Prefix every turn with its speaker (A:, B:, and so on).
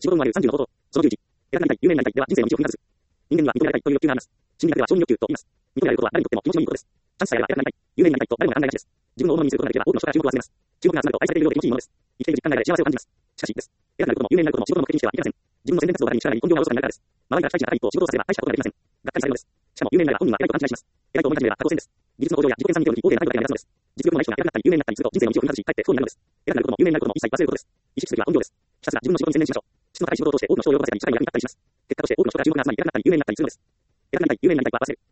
A: 仕事のある30のこと、その11、偉くなりたい、有名になりたいでは人生の道を踏み外す。人間には認められたいという欲求があります。心理学では承認欲求と言います。認められることは誰にとっても気持ちのいいことです。チャンスさえあれば偉くなりたい、有名になりたいと誰もが考えがちです。自分の思いにすることができれば多くの人から注目を集めます。注目が集まると愛されているようで気持ちいいものです。生きている実感が得られ幸せを感じます。しかしです。偉くなることも有名になることも仕事の目的にしてはいけません。自分の宣伝活動がらみ力に根性がおろそかになるからです。周りが期待値が高いと仕事をさせれば大したことができません。がっかりされるのです。しかも有名になれば本人は偉いと勘違いします。偉いと思い始めれば他当然です。技術の向上や自己研鑽に手を抜き大手で高いわけには目指すのです。実力のない人が偉くなったり有名になったりすると人生の道を踏み外し、かえって不幸になるのです。偉くなることも有名になることも一切忘れることです。意識するときは本業です。ひたすら自分の仕事に専念しましょう。質の高い仕事を通して多くの人を喜ばせたり社会に役に立ったりします。結果として多くの人から注目が集まり偉くなったり有名になったりするのです。偉くなりたい、有名になりたいは忘れる。